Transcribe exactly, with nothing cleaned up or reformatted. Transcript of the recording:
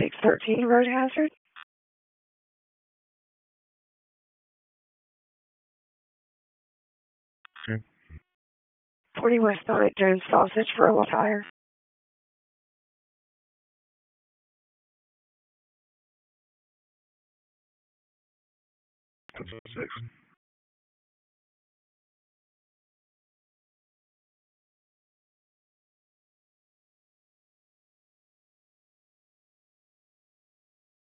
six thirteen road hazard. Okay. forty westbound at Jones Sausage for a tire. Six.